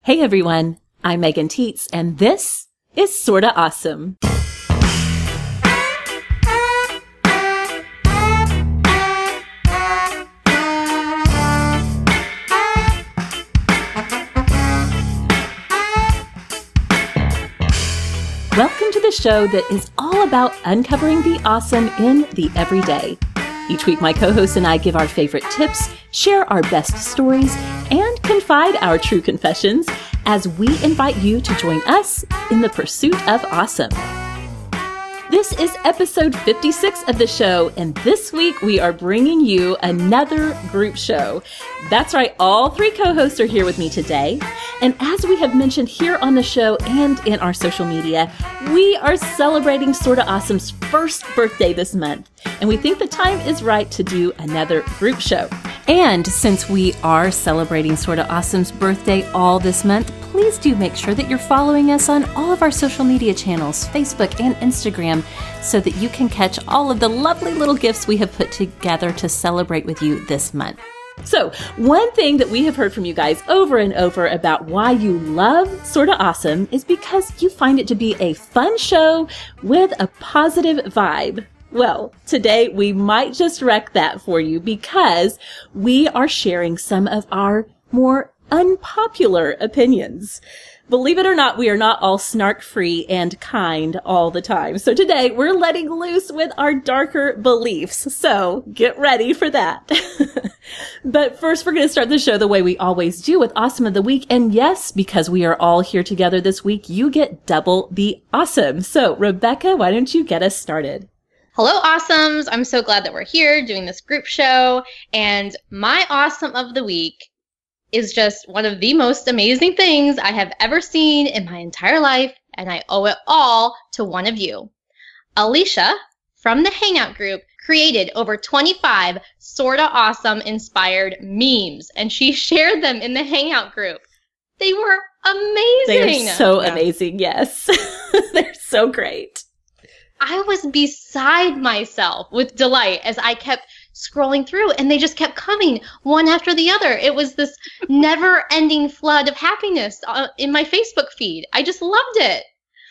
Hey everyone, I'm Megan Tietz, and this is Sorta Awesome. Welcome to the show that is all about uncovering the awesome in the everyday. Each week, my co-hosts and I give our favorite tips, share our best stories, and confide our true confessions as we invite you to join us in the pursuit of awesome. This is episode 56 of the show, and this week we are bringing you another group show. That's right, all three co-hosts are here with me today. And as we have mentioned here on the show and in our social media, we are celebrating Sorta Awesome's first birthday this month. And we think the time is right to do another group show. And since we are celebrating Sorta Awesome's birthday all this month, please do make sure that you're following us on all of our social media channels, Facebook and Instagram, so that you can catch all of the lovely little gifts we have put together to celebrate with you this month. So, one thing that we have heard from you guys over and over about why you love Sorta Awesome is because you find it to be a fun show with a positive vibe. Well, today we might just wreck that for you because we are sharing some of our more unpopular opinions. Believe it or not, we are not all snark-free and kind all the time. So today we're letting loose with our darker beliefs. So get ready for that. But first, we're going to start the show the way we always do with Awesome of the Week. And yes, because we are all here together this week, you get double the awesome. So Rebecca, why don't you get us started? Hello, Awesomes. I'm so glad that we're here doing this group show. And my Awesome of the Week is just one of the most amazing things I have ever seen in my entire life, and I owe it all to one of you. Alicia from the Hangout group created over 25 Sorta Awesome inspired memes, and she shared them in the Hangout group. They were amazing. They are so amazing, yes. They're so great. I was beside myself with delight as I kept scrolling through, and they just kept coming one after the other. It was this never-ending flood of happiness in my Facebook feed. I just loved it.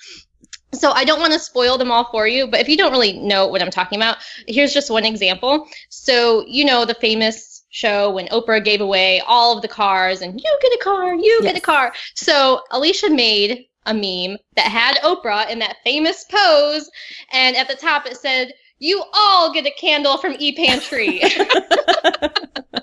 So I don't want to spoil them all for you, but if you don't really know what I'm talking about, here's just one example. So, you know, the famous show when Oprah gave away all of the cars and you get a car, you get a car. So Alicia made a meme that had Oprah in that famous pose, and at the top it said, "You all get a candle from ePantry." And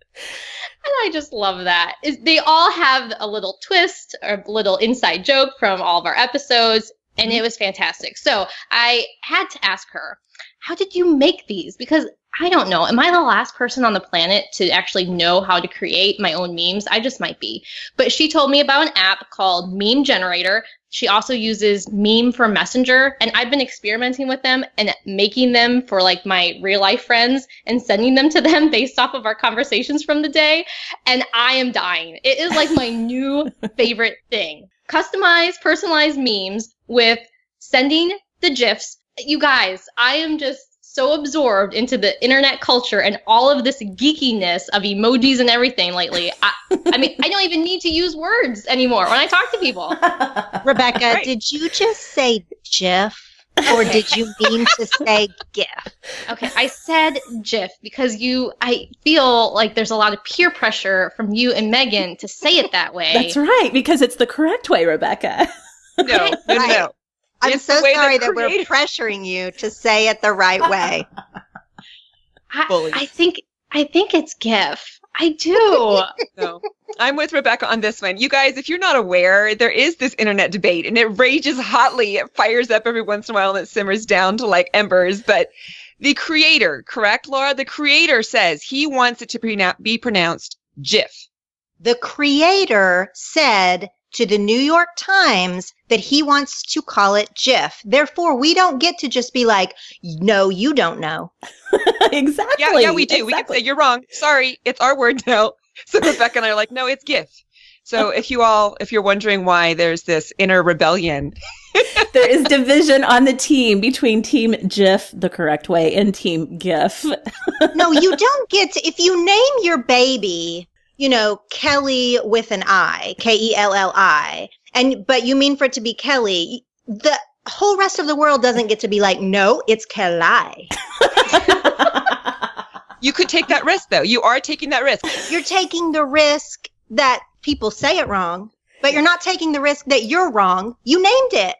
I just love that. They all have a little twist or a little inside joke from all of our episodes, and it was fantastic. So I had to ask her, how did you make these? Because I don't know. Am I the last person on the planet to actually know how to create my own memes? I just might be. But she told me about an app called Meme Generator. She also uses Meme for Messenger, and I've been experimenting with them and making them for like my real life friends and sending them to them based off of our conversations from the day. And I am dying. It is like my new favorite thing. Customized, personalized memes with sending the GIFs. You guys, I am just so absorbed into the internet culture and all of this geekiness of emojis and everything lately. I mean, I don't even need to use words anymore when I talk to people. Rebecca, Did you just say GIF or did you mean to say GIF? Okay, I said GIF because I feel like there's a lot of peer pressure from you and Megan to say it that way. That's right, because it's the correct way, Rebecca. No. I'm so sorry that we're pressuring you to say it the right way. I think it's GIF. I do. No, I'm with Rebecca on this one. You guys, if you're not aware, there is this internet debate, and it rages hotly. It fires up every once in a while, and it simmers down to like embers. But the creator, correct, Laura? The creator says he wants it to be pronounced GIF. The creator said to the New York Times that he wants to call it GIF. Therefore, we don't get to just be like, no, you don't know. Exactly. Yeah, we do. Exactly. We can say, you're wrong. Sorry, it's our word now. So Rebecca and I are like, no, it's GIF. So if you're wondering why there's this inner rebellion. There is division on the team between Team GIF, the correct way, and Team GIF. No, you don't get to, if you name your baby, Kelly with an I, Kelli. But you mean for it to be Kelly. The whole rest of the world doesn't get to be like, no, it's Kelly. You could take that risk, though. You are taking that risk. You're taking the risk that people say it wrong, but you're not taking the risk that you're wrong. You named it.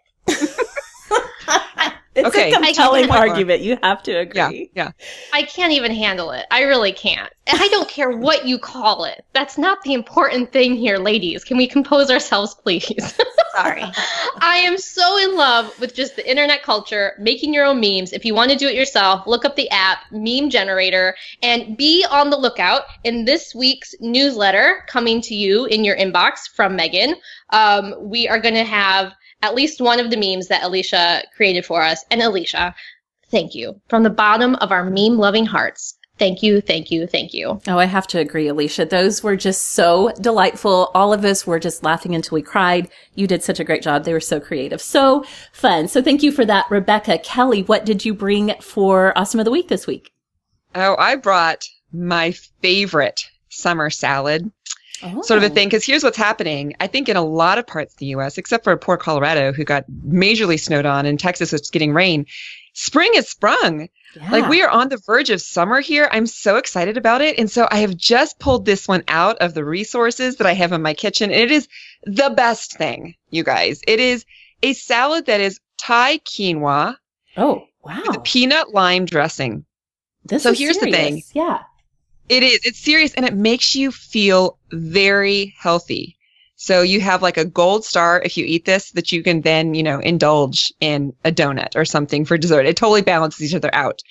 It's a compelling argument. You have to agree. Yeah. I can't even handle it. I really can't. I don't care what you call it. That's not the important thing here, ladies. Can we compose ourselves, please? Sorry. I am so in love with just the internet culture, making your own memes. If you want to do it yourself, look up the app, Meme Generator, and be on the lookout in this week's newsletter coming to you in your inbox from Megan. We are going to have at least one of the memes that Alicia created for us. And Alicia, thank you. From the bottom of our meme-loving hearts, thank you, thank you, thank you. Oh, I have to agree, Alicia. Those were just so delightful. All of us were just laughing until we cried. You did such a great job. They were so creative. So fun. So thank you for that, Rebecca. Kelly, what did you bring for Awesome of the Week this week? Oh, I brought my favorite summer salad. Sort of a thing, because here's what's happening. I think in a lot of parts of the U.S., except for poor Colorado, who got majorly snowed on, and Texas was getting rain, spring has sprung. Yeah. Like, we are on the verge of summer here. I'm so excited about it. And so I have just pulled this one out of the resources that I have in my kitchen. And it is the best thing, you guys. It is a salad that is Thai quinoa. Oh, wow. With a peanut lime dressing. Here's the thing. Yeah. It is. It's serious, and it makes you feel very healthy. So you have like a gold star if you eat this that you can then, indulge in a donut or something for dessert. It totally balances each other out.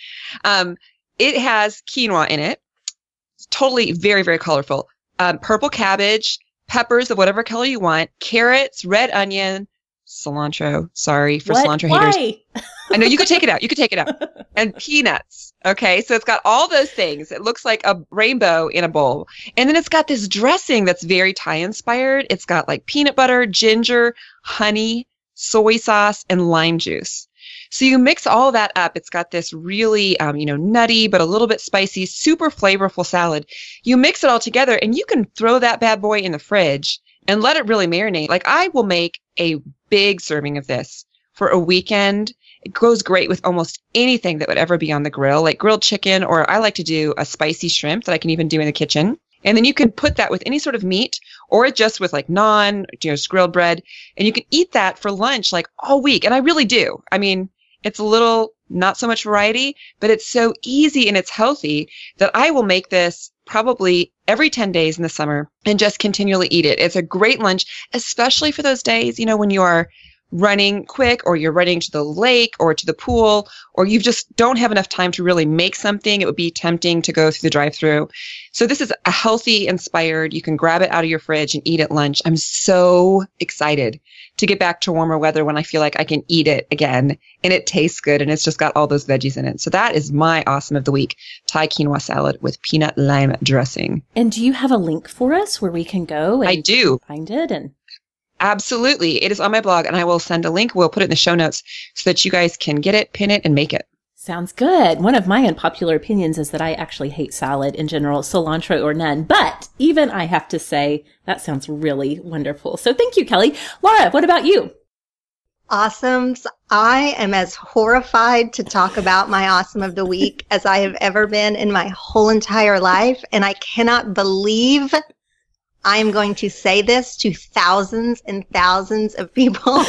It has quinoa in it. It's totally very, very colorful. Purple cabbage, peppers of whatever color you want, carrots, red onion, cilantro. Sorry for cilantro haters. Why? I know, you could take it out. And peanuts. Okay, so it's got all those things. It looks like a rainbow in a bowl. And then it's got this dressing that's very Thai inspired. It's got like peanut butter, ginger, honey, soy sauce, and lime juice. So you mix all that up. It's got this really, nutty, but a little bit spicy, super flavorful salad. You mix it all together and you can throw that bad boy in the fridge and let it really marinate. Like, I will make a big serving of this for a weekend. It goes great with almost anything that would ever be on the grill, like grilled chicken, or I like to do a spicy shrimp that I can even do in the kitchen. And then you can put that with any sort of meat, or just with like naan, grilled bread, and you can eat that for lunch like all week. And I really do. I mean, it's a little, not so much variety, but it's so easy and it's healthy that I will make this probably every 10 days in the summer and just continually eat it. It's a great lunch, especially for those days, when you are running quick, or you're running to the lake or to the pool, or you just don't have enough time to really make something. It would be tempting to go through the drive-thru. So this is a healthy, inspired, you can grab it out of your fridge and eat at lunch. I'm so excited to get back to warmer weather when I feel like I can eat it again and it tastes good and it's just got all those veggies in it. So that is my awesome of the week, Thai quinoa salad with peanut lime dressing. And do you have a link for us where we can go and I do. Find it? And absolutely. It is on my blog, and I will send a link. We'll put it in the show notes so that you guys can get it, pin it, and make it. Sounds good. One of my unpopular opinions is that I actually hate salad in general, cilantro or none. But even I have to say, that sounds really wonderful. So thank you, Kelly. Laura, what about you? Awesomes. I am as horrified to talk about my awesome of the week as I have ever been in my whole entire life. And I cannot believe I am going to say this to thousands and thousands of people.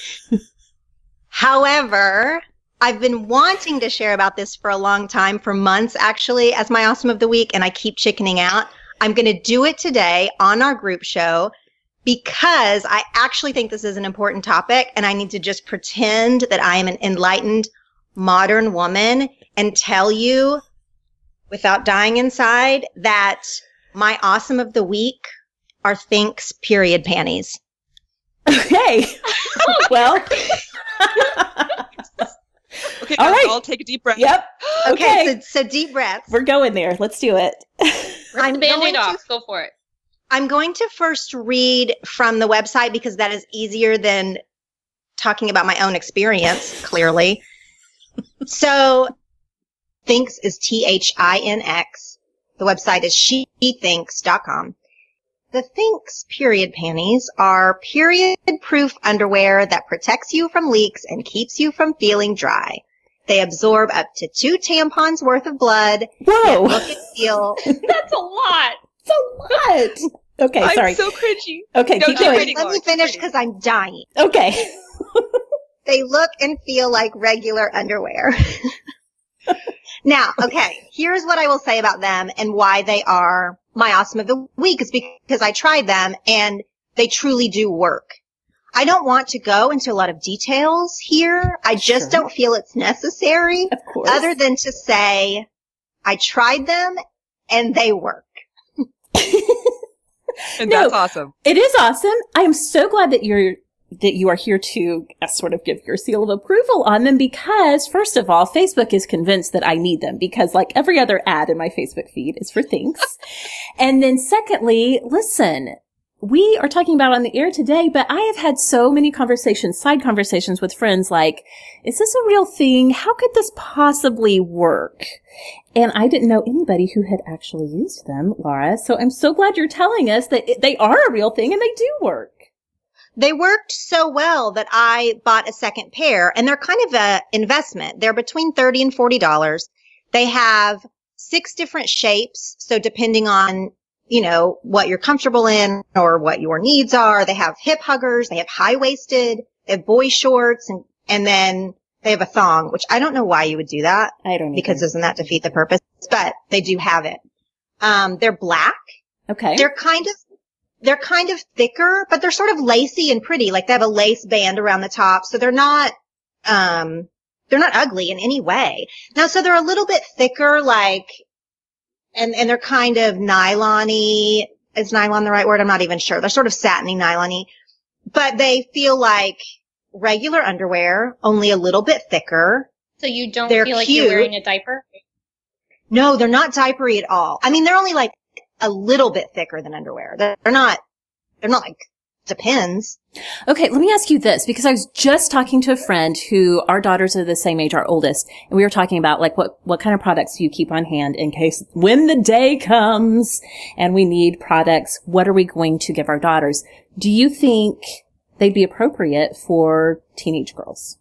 However, I've been wanting to share about this for a long time, for months actually, as my awesome of the week, and I keep chickening out. I'm going to do it today on our group show because I actually think this is an important topic, and I need to just pretend that I am an enlightened modern woman and tell you without dying inside that my awesome of the week are Thinx period panties. Okay. Well. Okay, all right. I'll take a deep breath. Yep. Okay, so deep breaths. We're going there. Let's do it. Rip the Band-Aid off. Go for it. I'm going to first read from the website because that is easier than talking about my own experience, clearly. So, Thinx is THINX. The website is shethinks.com. the Thinx period panties are period-proof underwear that protects you from leaks and keeps you from feeling dry. They absorb up to 2 tampons worth of blood. Whoa! Look and feel. That's a lot. It's a lot. Okay, sorry. I'm so cringy. Okay, No, keep keep going. reading. Let me finish because I'm dying. Okay. They look and feel like regular underwear. Now, okay, here's what I will say about them and why they are my awesome of the week is because I tried them and they truly do work. I don't want to go into a lot of details here. I just Sure. don't feel it's necessary Of course. other than to say I tried them and they work. And No. that's awesome. It is awesome. I am so glad that you are here to sort of give your seal of approval on them because, first of all, Facebook is convinced that I need them because, like every other ad in my Facebook feed, is for Thinx. And then secondly, listen, we are talking about on the air today, but I have had so many conversations, side conversations with friends like, is this a real thing? How could this possibly work? And I didn't know anybody who had actually used them, Laura. So I'm so glad you're telling us that they are a real thing and they do work. They worked so well that I bought a second pair, and they're kind of an investment. They're between $30 and $40. They have 6 different shapes, so depending on, you know, what you're comfortable in or what your needs are. They have hip huggers, they have high-waisted, they have boy shorts, and then they have a thong, which I don't know why you would do that, I don't know. because doesn't that defeat the purpose? But they do have it. They're black. Okay. They're kind of thicker, but they're sort of lacy and pretty. Like they have a lace band around the top. So they're not ugly in any way. Now, so they're a little bit thicker, like, and they're kind of nylon-y. Is nylon the right word? I'm not even sure. They're sort of satiny, nylon-y, but they feel like regular underwear, only a little bit thicker. So you don't They're feel like cute. you're wearing a diaper? No, they're not diapery at all. I mean, they're only like a little bit thicker than underwear. They're not like Depends. Okay, let me ask you this, because I was just talking to a friend who, our daughters are the same age, our oldest, and we were talking about like what kind of products do you keep on hand in case when the day comes and we need products, what are we going to give our daughters? Do you think they'd be appropriate for teenage girls?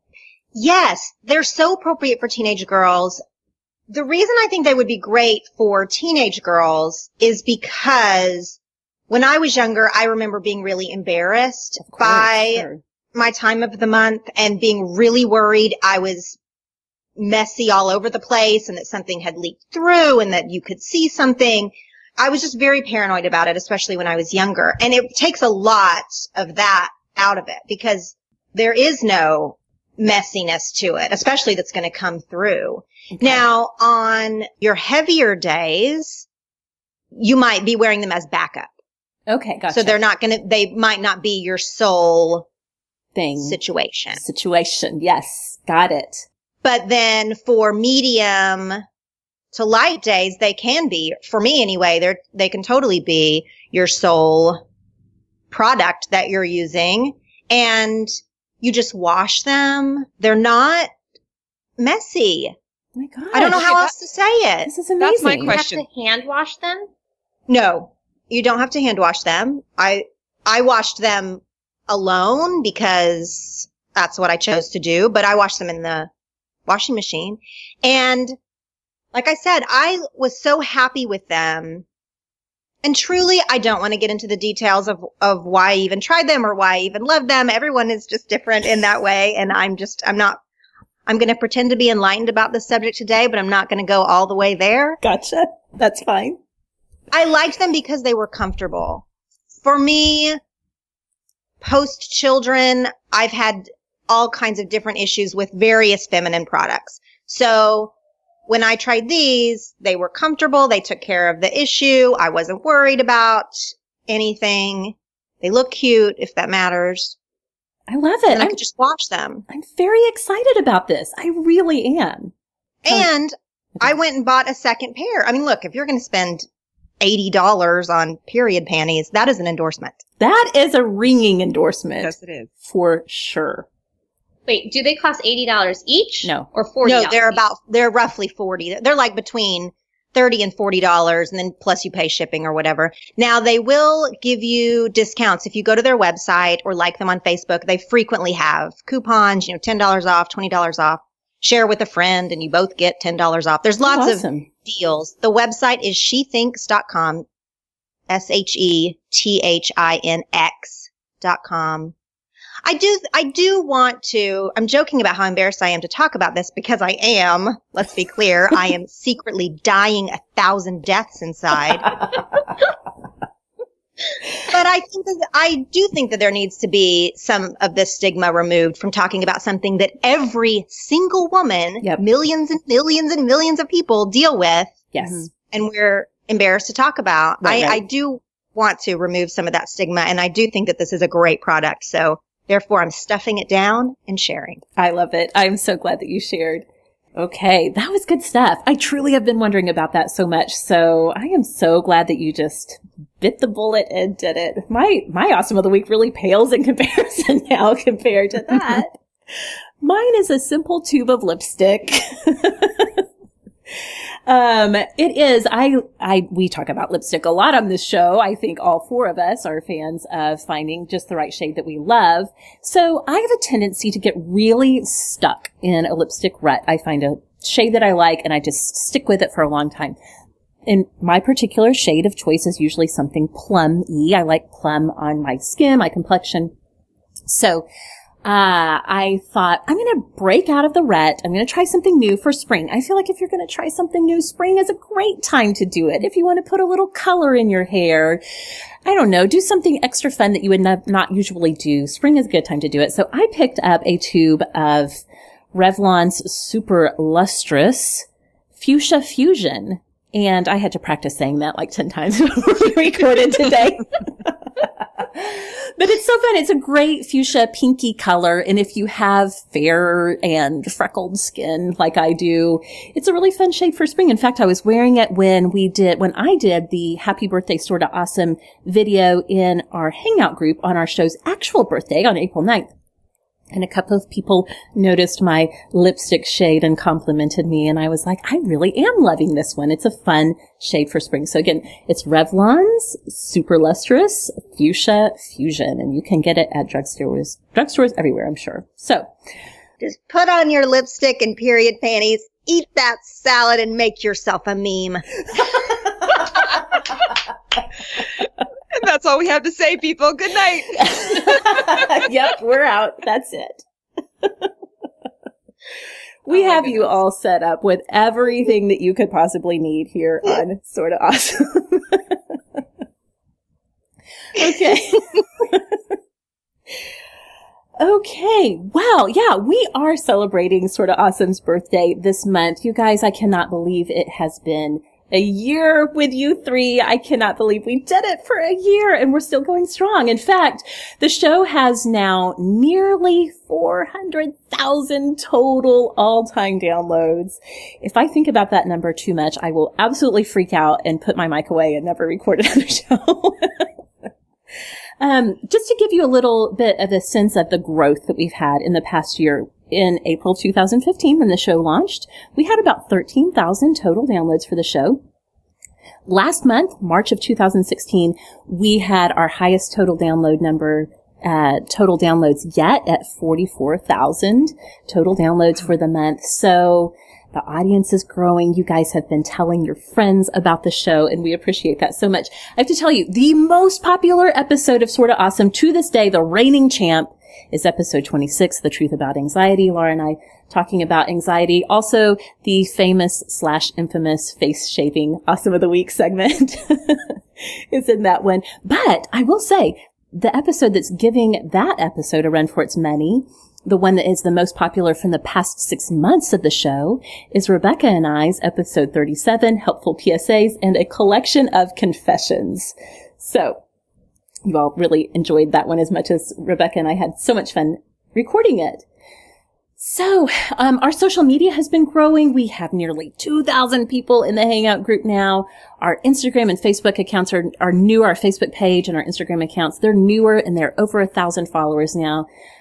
Yes, they're so appropriate for teenage girls. The reason I think they would be great for teenage girls is because when I was younger, I remember being really embarrassed by my time of the month and being really worried I was messy all over the place and that something had leaked through and that you could see something. I was just very paranoid about it, especially when I was younger. And it takes a lot of that out of it because there is no messiness to it, especially that's going to come through. Okay. Now, on your heavier days, you might be wearing them as backup. Okay, gotcha. So they might not be your sole thing. Situation. Yes. Got it. But then for medium to light days, they can be, for me anyway, they can totally be your sole product that you're using. And you just wash them. They're not messy. Oh my God. I don't know how else to say it. This is amazing. That's my question. You have to hand wash them? No, you don't have to hand wash them. I washed them alone because that's what I chose to do, but I washed them in the washing machine. And like I said, I was so happy with them. And truly, I don't want to get into the details of why I even tried them or why I even loved them. Everyone is just different in that way. And I'm going to pretend to be enlightened about this subject today, but I'm not going to go all the way there. Gotcha. That's fine. I liked them because they were comfortable. For me, post-children, I've had all kinds of different issues with various feminine products. So when I tried these, they were comfortable. They took care of the issue. I wasn't worried about anything. They look cute, if that matters. I love it. And I could just wash them. I'm very excited about this. I really am. And I went and bought a second pair. I mean, look, if you're going to spend $80 on period panties, that is an endorsement. That is a ringing endorsement. Yes, it is. For sure. Wait, do they cost $80 each? No. Or $40? No, they're roughly 40. They're like between $30 and $40, and then plus you pay shipping or whatever. Now they will give you discounts if you go to their website or like them on Facebook. They frequently have coupons, $10 off, $20 off. Share with a friend and you both get $10 off. There's lots of deals. The website is shethinx.com, SHETHINX.com. I do want to, I'm joking about how embarrassed I am to talk about this because I am, let's be clear, I am secretly dying 1,000 deaths inside. But I do think that there needs to be some of this stigma removed from talking about something that every single woman, millions and millions and millions of people deal with. Yes. And we're embarrassed to talk about. Right. I do want to remove some of that stigma, and I do think that this is a great product. So therefore, I'm stuffing it down and sharing. I love it. I'm so glad that you shared. Okay, that was good stuff. I truly have been wondering about that so much. So I am so glad that you just bit the bullet and did it. My awesome of the week really pales in comparison now compared to that. Mine is a simple tube of lipstick. It is. We talk about lipstick a lot on this show. I think all four of us are fans of finding just the right shade that we love. So I have a tendency to get really stuck in a lipstick rut. I find a shade that I like and I just stick with it for a long time. And my particular shade of choice is usually something plum-y. I like plum on my skin, my complexion. So I thought, I'm going to break out of the rut. I'm going to try something new for spring. I feel like if you're going to try something new, spring is a great time to do it. If you want to put a little color in your hair, I don't know, do something extra fun that you would not usually do. Spring is a good time to do it. So I picked up a tube of Revlon's Super Lustrous Fuchsia Fusion. And I had to practice saying that like 10 times before we recorded today. But it's so fun. It's a great fuchsia pinky color. And if you have fair and freckled skin like I do, it's a really fun shade for spring. In fact, I was wearing it when I did the Happy Birthday Sorta Awesome video in our Hangout group on our show's actual birthday on April 9th. And a couple of people noticed my lipstick shade and complimented me. And I was like, I really am loving this one. It's a fun shade for spring. So again, it's Revlon's Super Lustrous Fuchsia Fusion. And you can get it at drugstores everywhere, I'm sure. So just put on your lipstick and period panties, eat that salad, and make yourself a meme. And that's all we have to say, people. Good night. Yep, we're out. That's it. We have you all set up with everything that you could possibly need here on Sorta Awesome. Okay. Okay. Well, yeah, we are celebrating Sorta Awesome's birthday this month. You guys, I cannot believe it has been a year with you three. I cannot believe we did it for a year and we're still going strong. In fact, the show has now nearly 400,000 total all-time downloads. If I think about that number too much, I will absolutely freak out and put my mic away and never record another show. Just to give you a little bit of a sense of the growth that we've had in the past year. In April 2015, when the show launched, we had about 13,000 total downloads for the show. Last month, March of 2016, we had our highest total download number, total downloads yet at 44,000 total downloads for the month. So the audience is growing. You guys have been telling your friends about the show, and we appreciate that so much. I have to tell you, the most popular episode of Sorta Awesome to this day, the reigning champ, is episode 26, The Truth About Anxiety. Laura and I talking about anxiety. Also, the famous/infamous face shaving Awesome of the Week segment is in that one. But I will say, the episode that's giving that episode a run for its money, the one that is the most popular from the past 6 months of the show, is Rebecca and I's episode 37, Helpful PSAs, and a collection of confessions. So, you all really enjoyed that one as much as Rebecca and I had so much fun recording it. So, our social media has been growing. We have nearly 2,000 people in the Hangout group now. Our Instagram and Facebook accounts are new. Our Facebook page and our Instagram accounts, they're newer and they're over 1,000 followers now.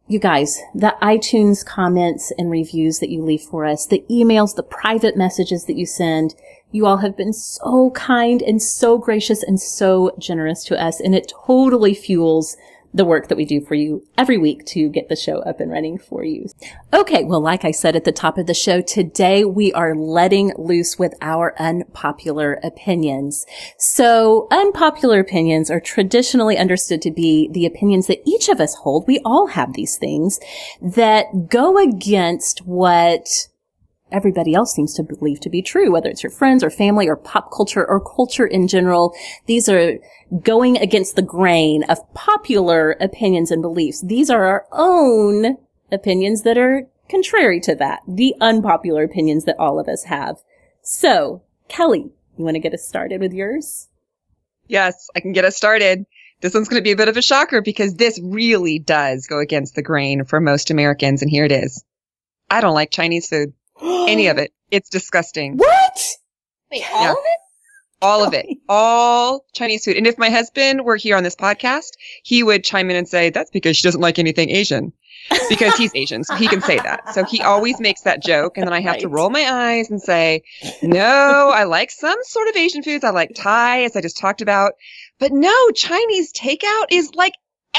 You guys, the iTunes comments and reviews that you leave for us, the emails, the private messages that you send, you all have been so kind and so gracious and so generous to us. And it totally fuels the work that we do for you every week to get the show up and running for you. Okay, well, like I said at the top of the show, today we are letting loose with our unpopular opinions. So unpopular opinions are traditionally understood to be the opinions that each of us hold. We all have these things that go against what everybody else seems to believe to be true, whether it's your friends or family or pop culture or culture in general. These are going against the grain of popular opinions and beliefs. These are our own opinions that are contrary to that, the unpopular opinions that all of us have. So, Kelly, you want to get us started with yours? Yes, I can get us started. This one's going to be a bit of a shocker because this really does go against the grain for most Americans, and here it is. I don't like Chinese food. Any of it. It's disgusting. What? Wait, all of it? All of it. All Chinese food. And if my husband were here on this podcast, he would chime in and say, that's because she doesn't like anything Asian. Because he's Asian, so he can say that. So he always makes that joke, and then I have to roll my eyes and say, no, I like some sort of Asian foods. I like Thai, as I just talked about. But no, Chinese takeout is like,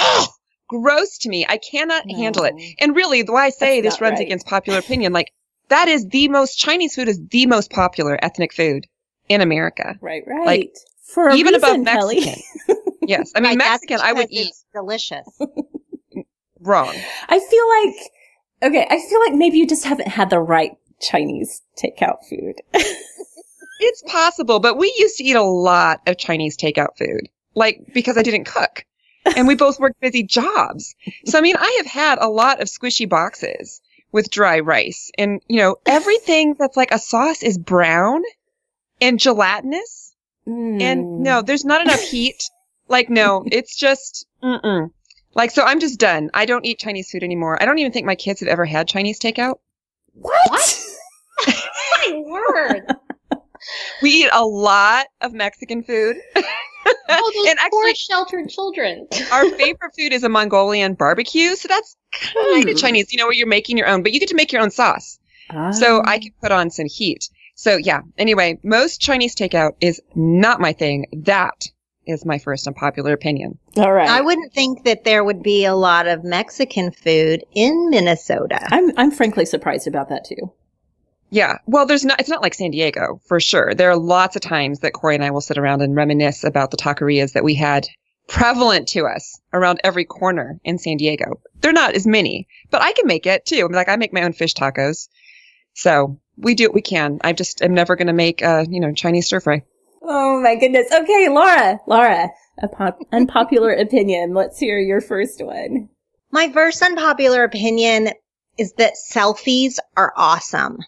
gross to me. I cannot handle it. And really, the way I say this runs against popular opinion, like, that is Chinese food is the most popular ethnic food in America. Right. Like, for a even reason, above Mexican. Yes. I mean, Mexican, I would eat. It's delicious. Wrong. I feel like maybe you just haven't had the right Chinese takeout food. It's possible, but we used to eat a lot of Chinese takeout food, like, because I didn't cook. And we both worked busy jobs. So, I mean, I have had a lot of squishy boxes with dry rice. And, you know, everything that's like a sauce is brown and gelatinous. And no, there's not enough heat. Like, no, it's just, Like, so I'm just done. I don't eat Chinese food anymore. I don't even think my kids have ever had Chinese takeout. What? My word. We eat a lot of Mexican food. Oh, those and poor actually, sheltered children. our favorite food is a Mongolian barbecue. So that's kind of Chinese, you know, where you're making your own, but you get to make your own sauce. So I can put on some heat. So yeah, anyway, most Chinese takeout is not my thing. That is my first unpopular opinion. All right. I wouldn't think that there would be a lot of Mexican food in Minnesota. I'm frankly surprised about that too. Yeah. Well, it's not like San Diego, for sure. There are lots of times that Corey and I will sit around and reminisce about the taquerias that we had prevalent to us around every corner in San Diego. They're not as many, but I can make it too. Like, I make my own fish tacos. So we do what we can. I just am never going to make, Chinese stir fry. Oh my goodness. Okay, Laura, unpopular opinion. Let's hear your first one. My first unpopular opinion is that selfies are awesome.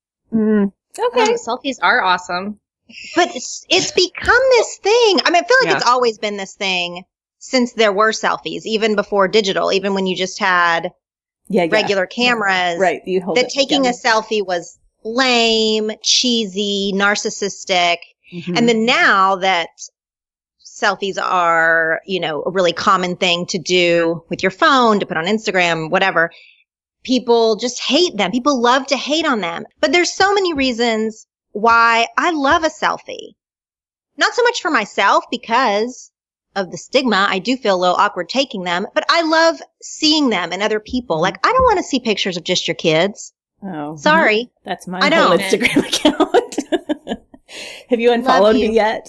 Okay. Selfies are awesome. But it's become this thing. I mean, I feel like it's always been this thing since there were selfies, even before digital, even when you just had regular cameras. Right. You hold that taking a selfie was lame, cheesy, narcissistic. Mm-hmm. And then now that selfies are, a really common thing to do with your phone, to put on Instagram, whatever, people just hate them. People love to hate on them. But there's so many reasons why I love a selfie. Not so much for myself because of the stigma. I do feel a little awkward taking them, but I love seeing them and other people. Like, I don't want to see pictures of just your kids. Oh, sorry. That's my whole Instagram account. Have you unfollowed me yet?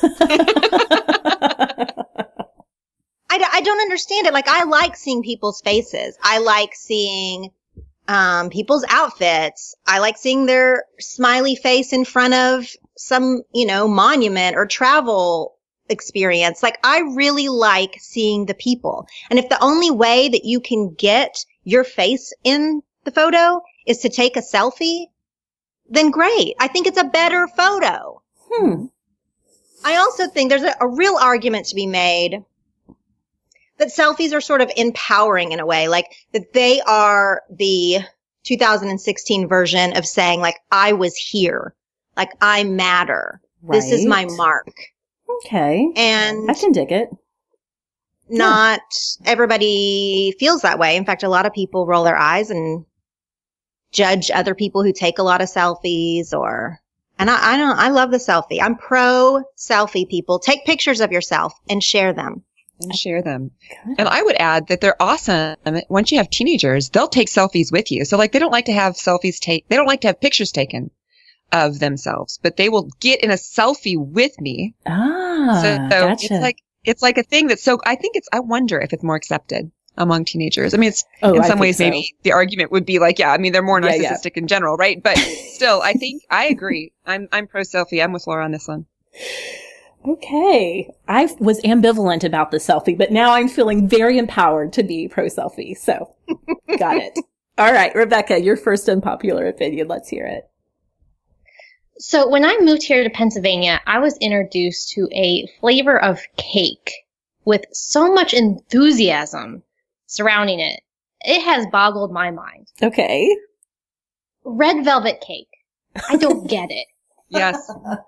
I don't understand it. Like, I like seeing people's faces. I like seeing people's outfits. I like seeing their smiley face in front of some, monument or travel experience. Like, I really like seeing the people. And if the only way that you can get your face in the photo is to take a selfie, then great. I think it's a better photo. I also think there's a real argument to be made that selfies are sort of empowering in a way, like that they are the 2016 version of saying, like, I was here, like, I matter. Right. This is my mark. Okay. And I can dig it. not everybody feels that way. In fact, a lot of people roll their eyes and judge other people who take a lot of selfies and I love the selfie. I'm pro selfie, people. Take pictures of yourself and share them. And I would add that they're awesome. Once you have teenagers, they'll take selfies with you. So like they don't like to have they don't like to have pictures taken of themselves, but they will get in a selfie with me. So Gotcha. it's like a thing that's I wonder if it's more accepted among teenagers. I mean, it's in some ways, maybe the argument would be like, they're more narcissistic in general, right? But still, I think I agree. I'm pro selfie. I'm with Laura on this one. Okay. I was ambivalent about the selfie, but now I'm feeling very empowered to be pro selfie. So got it. All right, Rebecca, your first unpopular opinion. Let's hear it. So when I moved here to Pennsylvania, I was introduced to a flavor of cake with so much enthusiasm surrounding it. It has boggled my mind. Okay. Red velvet cake. I don't get it. Yes.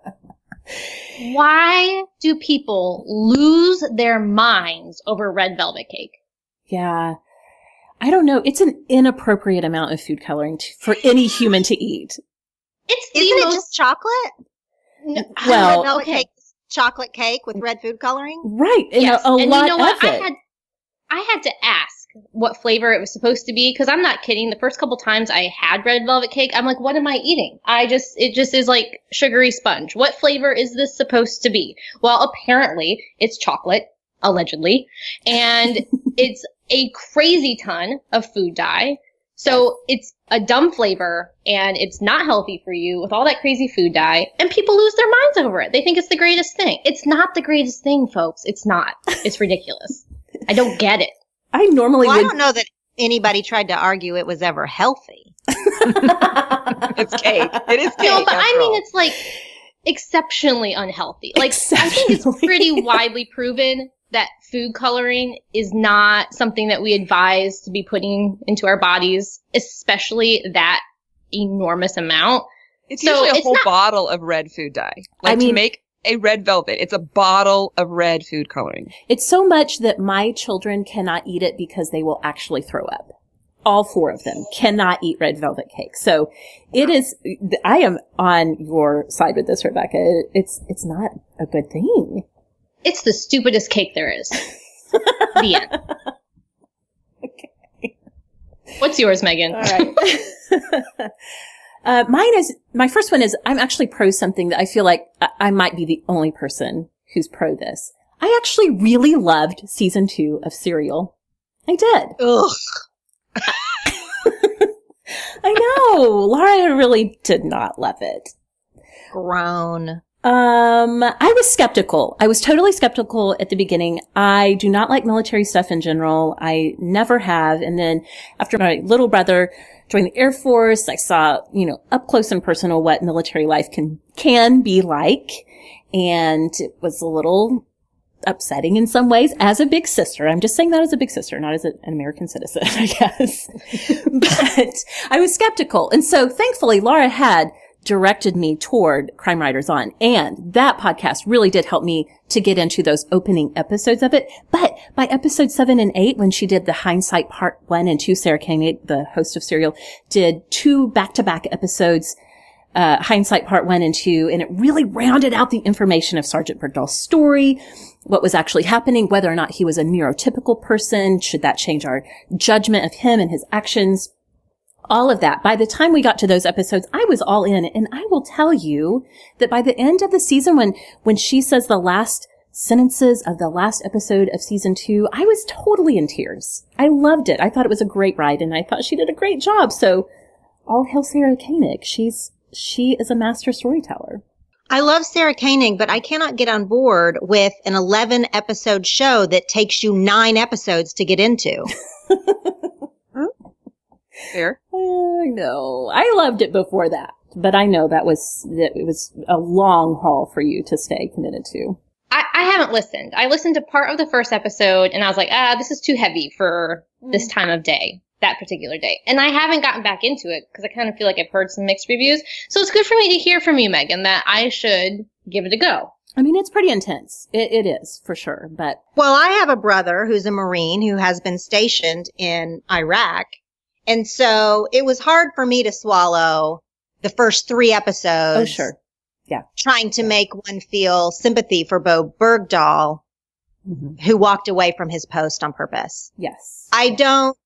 Why do people lose their minds over red velvet cake? Yeah. I don't know. It's an inappropriate amount of food coloring for any human to eat. Isn't it just chocolate? No, Well, red velvet cake, chocolate cake with red food coloring? Right. Yes. A And lot you know what? of it. I had to ask what flavor it was supposed to be, because I'm not kidding. The first couple times I had red velvet cake, I'm like, what am I eating? It just is like sugary sponge. What flavor is this supposed to be? Well, apparently it's chocolate, allegedly, and it's a crazy ton of food dye. So it's a dumb flavor and it's not healthy for you with all that crazy food dye, and people lose their minds over it. They think it's the greatest thing. It's not the greatest thing, folks. It's not. It's ridiculous. I don't get it. I normally I would. don't know that anybody tried to argue it was ever healthy. It's cake. It is cake. No, but I after mean, all. it's like exceptionally unhealthy. Like, I think it's pretty widely proven that food coloring is not something that we advise to be putting into our bodies, especially that enormous amount. It's So usually a it's whole not- bottle of red food dye. Like mean- to make a red velvet, it's a bottle of red food coloring. It's so much that my children cannot eat it because they will actually throw up. All 4 of them cannot eat red velvet cake. So it is, I am on your side with this, Rebecca. It's not a good thing. It's the stupidest cake there is. The end. Okay. What's yours, Megan? All right. My first one is, I'm actually pro something that I feel like I might be the only person who's pro this. I actually really loved season 2 of Serial. I did. Ugh. I know. Laura really did not love it. Grown. I was skeptical. I was totally skeptical at the beginning. I do not like military stuff in general. I never have. And then after my little brother joined the Air Force, I saw, up close and personal what military life can be like. And it was a little upsetting in some ways as a big sister. I'm just saying that as a big sister, not as an American citizen, I guess. But I was skeptical. And so thankfully Laura had directed me toward Crime Writers On. And that podcast really did help me to get into those opening episodes of it. But by episode 7 and 8, when she did the Hindsight Part 1 and 2, Sarah Koenig, the host of Serial, did 2 back-to-back episodes, Hindsight Part 1 and 2, and it really rounded out the information of Sergeant Bergdahl's story, what was actually happening, whether or not he was a neurotypical person, should that change our judgment of him and his actions. All of that. By the time we got to those episodes, I was all in. And I will tell you that by the end of the season, when she says the last sentences of the last episode of season 2, I was totally in tears. I loved it. I thought it was a great ride and I thought she did a great job. So all hail Sarah Koenig. She is a master storyteller. I love Sarah Koenig, but I cannot get on board with an 11 episode show that takes you 9 episodes to get into. Fair. I know. I loved it before that, but I know it was a long haul for you to stay committed to. I haven't listened. I listened to part of the first episode and I was like, this is too heavy for this time of day, that particular day. And I haven't gotten back into it because I kind of feel like I've heard some mixed reviews. So it's good for me to hear from you, Megan, that I should give it a go. I mean, it's pretty intense. It is, for sure. But Well, I have a brother who's a Marine who has been stationed in Iraq. And so it was hard for me to swallow the first 3 episodes. oh, sure. Trying to make one feel sympathy for Bo Bergdahl, Mm-hmm. who walked away from his post on purpose. Yes. that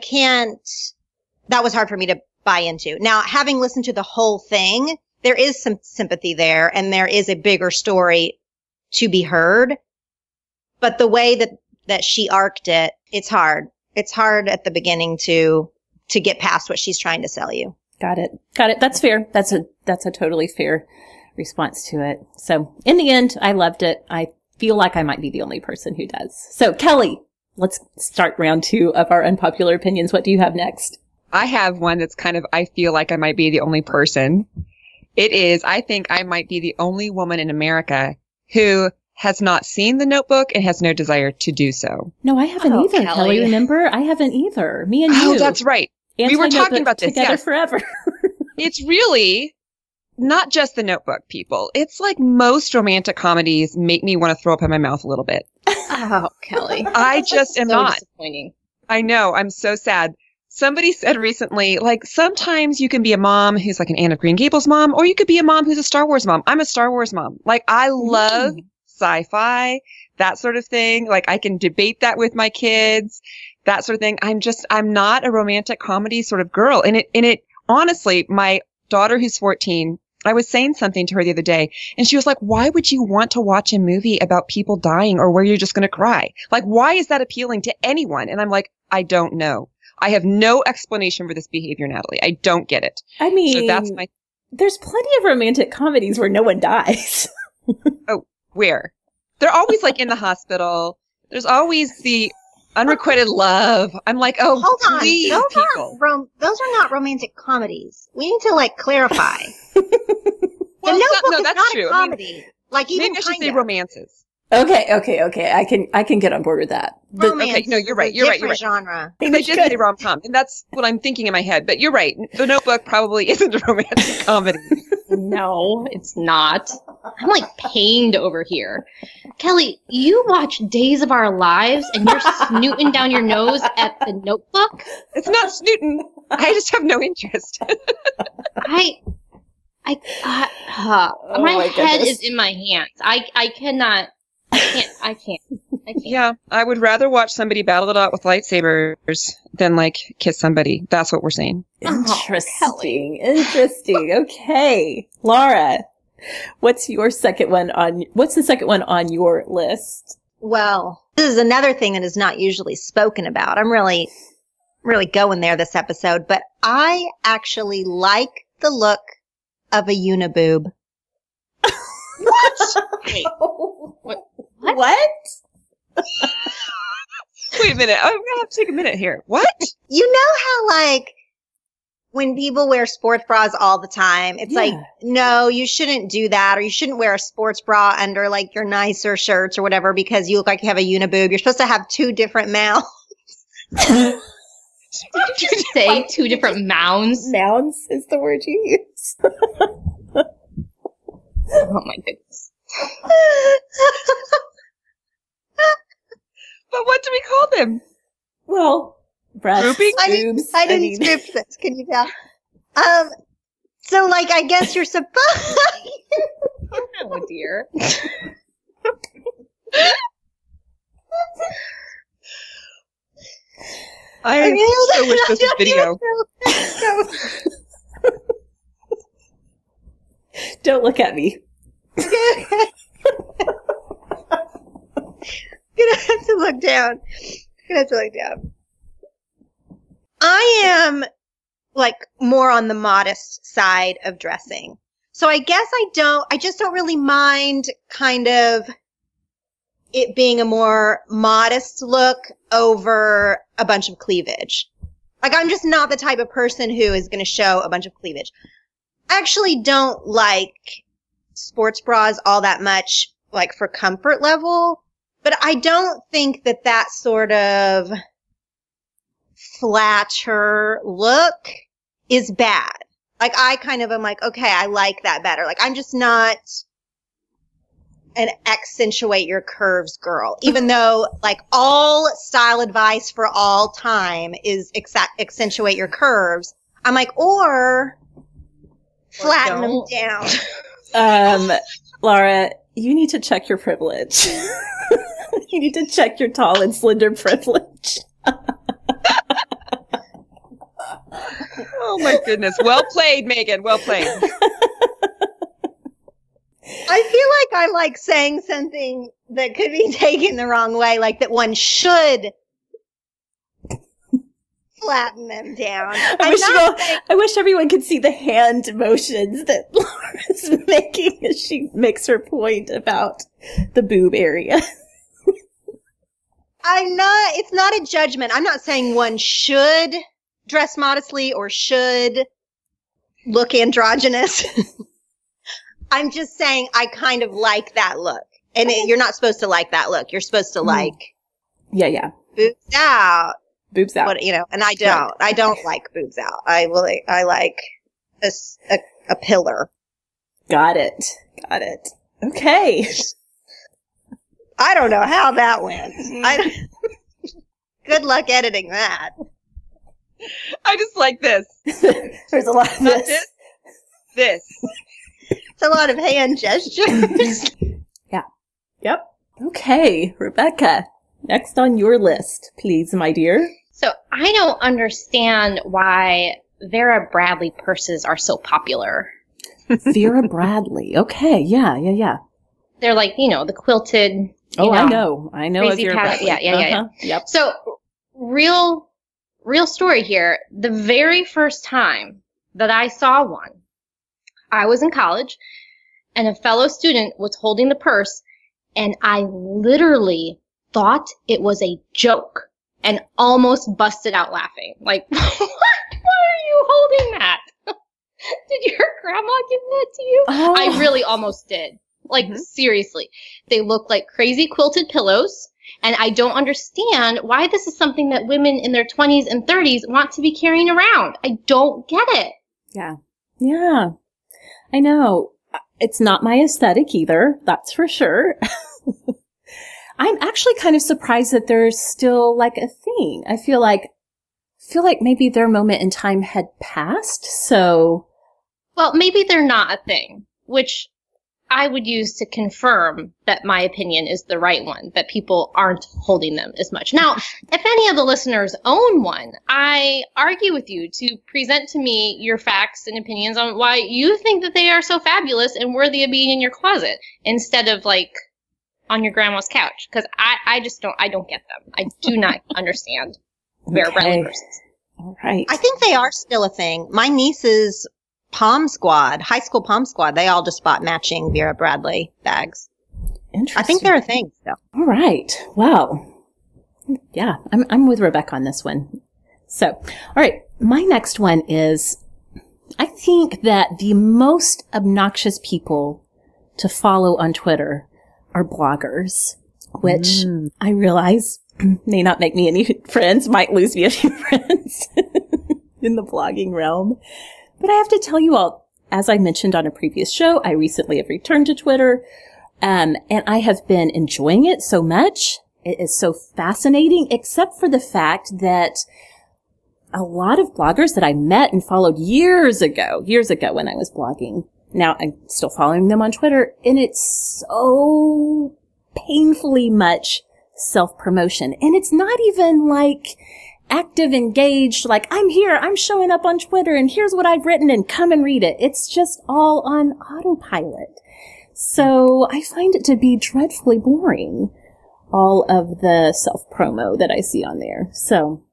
was hard for me to buy into. Now, having listened to the whole thing, there is some sympathy there and there is a bigger story to be heard. But the way that she arced it, it's hard. It's hard at the beginning to get past what she's trying to sell you. Got it. That's fair. That's a totally fair response to it. So in the end, I loved it. I feel like I might be the only person who does. So Kelly, let's start round 2 of our unpopular opinions. What do you have next? I have one that's kind of, I feel like I might be the only person. It is, I think I might be the only woman in America who has not seen The Notebook and has no desire to do so. No, I haven't Oh, either, Kelly. Remember? I haven't either. Me and you. Oh, that's right. We were talking Anti-Notebook about this, together yes. forever. It's really not just The Notebook, people. It's like most romantic comedies make me want to throw up in my mouth a little bit. Oh, Kelly. I just am So not. disappointing. I know. I'm so sad. Somebody said recently, like, sometimes you can be a mom who's like an Anne of Green Gables mom, or you could be a mom who's a Star Wars mom. I'm a Star Wars mom. Like, I love sci-fi, that sort of thing. Like, I can debate that with my kids, that sort of thing. I'm not a romantic comedy sort of girl. And it, honestly, my daughter who's 14, I was saying something to her the other day, and she was like, why would you want to watch a movie about people dying or where you're just going to cry? Like, why is that appealing to anyone? And I'm like, I don't know. I have no explanation for this behavior, Natalie. I don't get it. I mean, So that's my, there's plenty of romantic comedies where no one dies. where? They're always like in the hospital. There's always the unrequited love. I'm like, oh, Hold on. please, people. Those are not romantic comedies. We need to Well, clarify. The it's Notebook is that's not true. a comedy. Like even Maybe I should say kind of. romances. Okay. I can get on board with that. Romance Okay, no, you're right, is a you're right, you're different right. genre. I did say rom-com, and that's what I'm thinking in my head. But you're right. The Notebook probably isn't a romantic comedy. No, it's not. I'm like pained over here. Kelly, you watch Days of Our Lives and you're snooting down your nose at The Notebook? It's not snooting. I just have no interest. My my head goodness. is in my hands. I can't. Yeah, I would rather watch somebody battle it out with lightsabers than like kiss somebody. That's what we're saying. Interesting. Okay. Laura, what's the second one on your list? Well, this is another thing that is not usually spoken about. I'm really going there this episode, but I actually like the look of a uniboob. Wait, What? Wait a minute. I'm gonna have to take a minute here. What? You know how when people wear sports bras all the time, it's like, no, you shouldn't do that, or you shouldn't wear a sports bra under your nicer shirts or whatever because you look like you have a uniboob. You're supposed to have 2 different mouths. Did you just say 2 different mounds? Nouns is the word you use. Oh my goodness. But what do we call them? Well, breasts, Drooping? boobs. I didn't script this. Can you tell? So I guess you're supposed. Oh dear. I so wish this was video. Don't look at me. Gonna have to look down. I am more on the modest side of dressing. So I guess I just don't really mind kind of it being a more modest look over a bunch of cleavage. I'm just not the type of person who is going to show a bunch of cleavage. I actually don't like sports bras all that much, for comfort level. But I don't think that sort of flatter look is bad. I kind of am okay, I like that better. I'm just not an accentuate your curves girl, even though like all style advice for all time is accentuate your curves. I'm like, or flatten them down. Laura, you need to check your privilege. You need to check your tall and slender privilege. Oh my goodness. Well played, Megan. Well played. I feel like I like saying something that could be taken the wrong way, like that one should flatten them down. I wish everyone could see the hand motions that Laura's making as she makes her point about the boob area. It's not a judgment. I'm not saying one should dress modestly or should look androgynous. I'm just saying I kind of like that look. And you're not supposed to like that look. You're supposed to like... Yeah. Boobs out. Boobs out. But, and I don't. Right. I don't like boobs out. I like a pillar. Got it. Okay. I don't know how that went. Good luck editing that. I just like this. There's a lot of this. This. It's a lot of hand gestures. Yeah. Yep. Okay, Rebecca, next on your list, please, my dear. So I don't understand why Vera Bradley purses are so popular. Vera Bradley. Okay. Yeah. They're like, the quilted. I know of Vera Bradley. Yeah. Yep. So real story here. The very first time that I saw one, I was in college and a fellow student was holding the purse and I literally thought it was a joke and almost busted out laughing. Like, what? Why are you holding that? Did your grandma give that to you? Oh. I really almost did. Like, seriously. They look like crazy quilted pillows. And I don't understand why this is something that women in their 20s and 30s want to be carrying around. I don't get it. Yeah. I know. It's not my aesthetic either. That's for sure. I'm actually kind of surprised that there's still like a thing. I feel like maybe their moment in time had passed. So, well, maybe they're not a thing, which I would use to confirm that my opinion is the right one, that people aren't holding them as much. Now, if any of the listeners own one, I argue with you to present to me your facts and opinions on why you think that they are so fabulous and worthy of being in your closet instead of like on your grandma's couch. Because I don't get them. I do not understand Vera Bradley purses. All right. I think they are still a thing. My nieces' Pom Squad, high school Pom Squad, they all just bought matching Vera Bradley bags. Interesting. I think they're a thing still. All right. Well, yeah, I'm with Rebecca on this one. So, all right, my next one is, I think that the most obnoxious people to follow on Twitter are bloggers, which I realize may not make me any friends, might lose me a few friends in the blogging realm. But I have to tell you all, as I mentioned on a previous show, I recently have returned to Twitter, and I have been enjoying it so much. It is so fascinating, except for the fact that a lot of bloggers that I met and followed years ago when I was blogging, now I'm still following them on Twitter, and it's so painfully much self-promotion. And it's not even like active, engaged, like I'm here, I'm showing up on Twitter, and here's what I've written, and come and read it. It's just all on autopilot. So I find it to be dreadfully boring, all of the self-promo that I see on there. So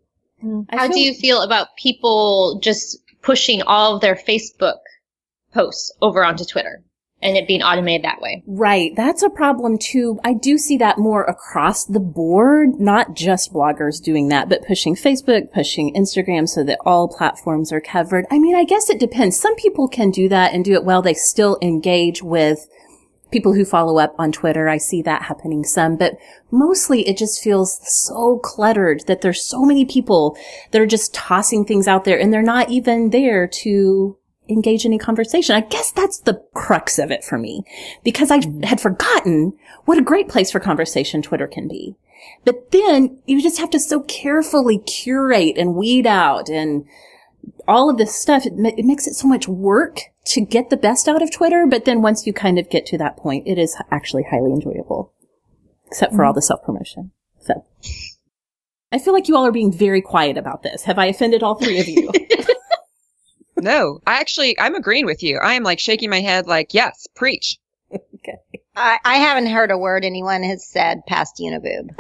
how do you feel about people just pushing all of their Facebook posts over onto Twitter and it being automated that way? Right. That's a problem too. I do see that more across the board, not just bloggers doing that, but pushing Facebook, pushing Instagram so that all platforms are covered. I mean, I guess it depends. Some people can do that and do it well. They still engage with people who follow up on Twitter. I see that happening some, but mostly it just feels so cluttered that there's so many people that are just tossing things out there and they're not even there to engage in any conversation. I guess that's the crux of it for me, because I had forgotten what a great place for conversation Twitter can be. But then you just have to so carefully curate and weed out and all of this stuff. It makes it so much work to get the best out of Twitter. But then once you kind of get to that point, it is actually highly enjoyable, except for all the self-promotion. So I feel like you all are being very quiet about this. Have I offended all three of you? No, I'm agreeing with you. I am like shaking my head like, yes, preach. Okay. I haven't heard a word anyone has said past Uniboob.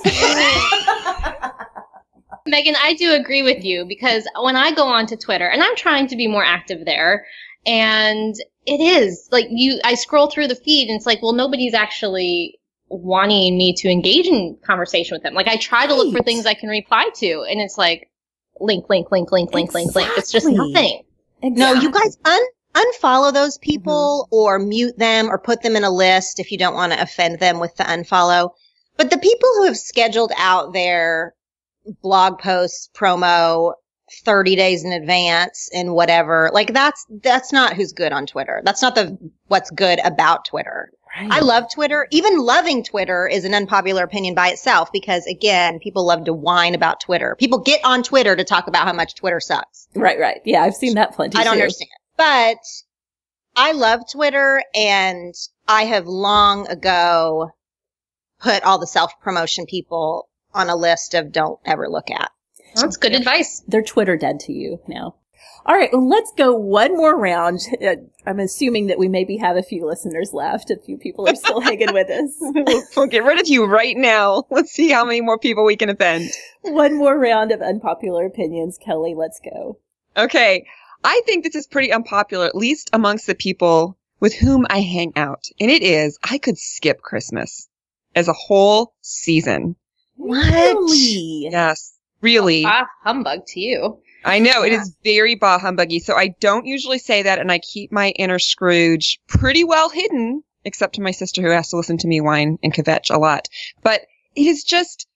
Megan, I do agree with you, because when I go onto Twitter, and I'm trying to be more active there, and it is like I scroll through the feed and it's like, well, nobody's actually wanting me to engage in conversation with them. Like I try to look for things I can reply to, and it's like link. It's just nothing. Exactly. No, you guys unfollow those people or mute them or put them in a list if you don't want to offend them with the unfollow. But the people who have scheduled out their blog posts, promo 30 days in advance and whatever, like that's not who's good on Twitter. That's not what's good about Twitter. Right. I love Twitter. Even loving Twitter is an unpopular opinion by itself, because again, people love to whine about Twitter. People get on Twitter to talk about how much Twitter sucks. Right. Yeah, I've seen that plenty. I don't understand. But I love Twitter, and I have long ago put all the self-promotion people on a list of don't ever look at. That's good advice. They're Twitter dead to you now. All right, well, let's go one more round. I'm assuming that we maybe have a few listeners left. A few people are still hanging with us. We'll get rid of you right now. Let's see how many more people we can offend. One more round of unpopular opinions. Kelly, let's go. Okay. I think this is pretty unpopular, at least amongst the people with whom I hang out. And it is, I could skip Christmas as a whole season. What? Really? Yes, really. Ah, humbug to you. I know, it is very bah humbuggy. So I don't usually say that, and I keep my inner Scrooge pretty well hidden, except to my sister who has to listen to me whine and kvetch a lot. But it is just,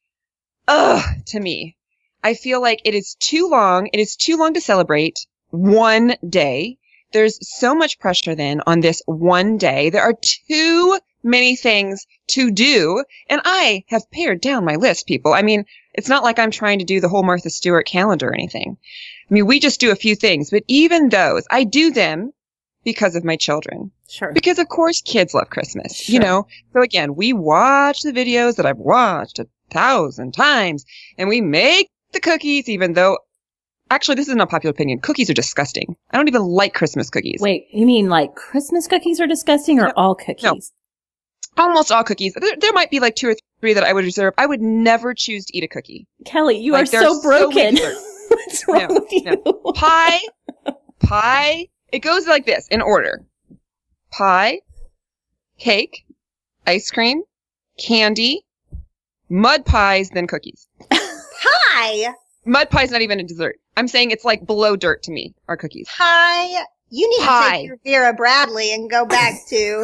to me. I feel like it is too long. It is too long to celebrate one day. There's so much pressure then on this one day. There are too many things to do, and I have pared down my list, people. I mean, it's not like I'm trying to do the whole Martha Stewart calendar or anything. I mean, we just do a few things, but even those, I do them because of my children. Sure. Because of course kids love Christmas, Sure. you know? So again, we watch the videos that I've watched 1,000 times, and we make the cookies, even though, actually, this is an unpopular opinion. Cookies are disgusting. I don't even like Christmas cookies. Wait, you mean like Christmas cookies are disgusting, or No, all cookies? no. Almost all cookies. There might be like 2 or 3 that I would reserve. I would never choose to eat a cookie. Kelly, you Like, are they're so broken. so What's wrong with you? Pie. It goes like this in order. Pie, cake, ice cream, candy, mud pies, then cookies. Pie? Mud pie's not even a dessert. I'm saying it's like below dirt to me, are cookies. Pie? You need Pie. to take your Vera Bradley and go back to...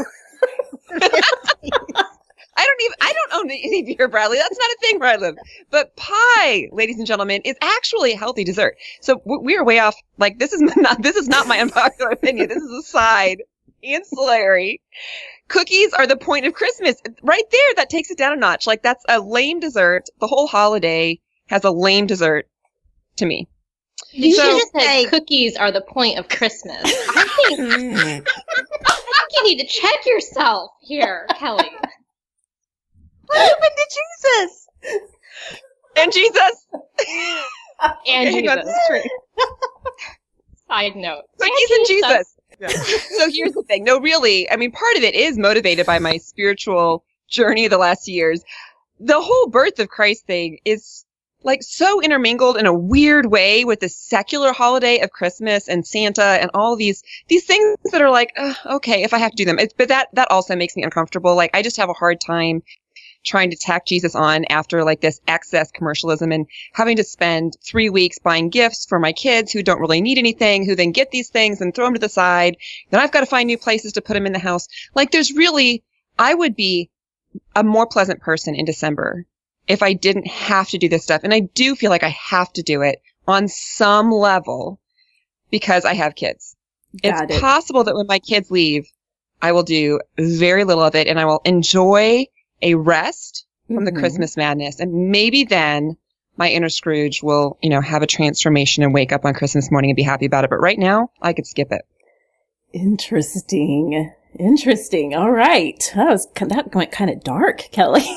I don't own any Vera Bradley. That's not a thing where I live. But pie, ladies and gentlemen, is actually a healthy dessert. So we are way off. Like, this is not my unpopular opinion. This is a side ancillary. Cookies are the point of Christmas. Right there, that takes it down a notch. Like, that's a lame dessert. The whole holiday has a lame dessert to me. You So- should have said cookies are the point of Christmas. I think you need to check yourself here, Kelly. What happened to Jesus? And Jesus. And Hang on, Jesus. this is true. Side note. Cookies and Jesus. Yeah. So here's the thing. No, really, I mean, part of it is motivated by my spiritual journey the last years. The whole birth of Christ thing is like so intermingled in a weird way with the secular holiday of Christmas and Santa and all these things that are like, okay, if I have to do them. But that also makes me uncomfortable. Like, I just have a hard time trying to tack Jesus on after like this excess commercialism and having to spend 3 weeks buying gifts for my kids who don't really need anything, who then get these things and throw them to the side. Then I've got to find new places to put them in the house. Like, I would be a more pleasant person in December if I didn't have to do this stuff. And I do feel like I have to do it on some level because I have kids. It's possible that when my kids leave, I will do very little of it and I will enjoy a rest from the Christmas madness. And maybe then my inner Scrooge will, have a transformation and wake up on Christmas morning and be happy about it. But right now, I could skip it. Interesting. All right. That went kind of dark, Kelly.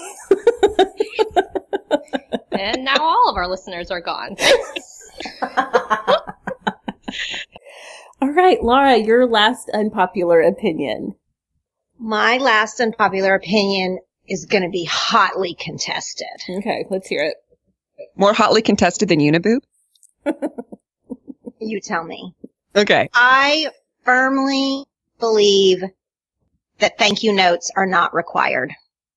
And now all of our listeners are gone. All right, Laura, your last unpopular opinion. My last unpopular opinion is going to be hotly contested. Okay, let's hear it. More hotly contested than Uniboob? You tell me. Okay. I firmly believe that thank you notes are not required.